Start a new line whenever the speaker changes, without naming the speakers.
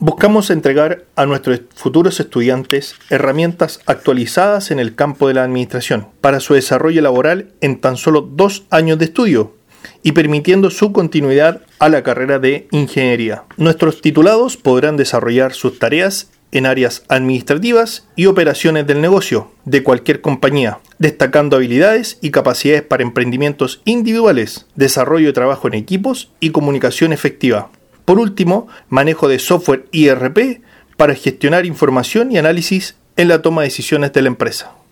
Buscamos entregar a nuestros futuros estudiantes herramientas actualizadas en el campo de la administración para su desarrollo laboral en tan solo 2 años de estudio y permitiendo su continuidad a la carrera de ingeniería. Nuestros titulados podrán desarrollar sus tareas en áreas administrativas y operaciones del negocio de cualquier compañía, destacando habilidades y capacidades para emprendimientos individuales, desarrollo de trabajo en equipos y comunicación efectiva. Por último, manejo de software ERP para gestionar información y análisis en la toma de decisiones de la empresa.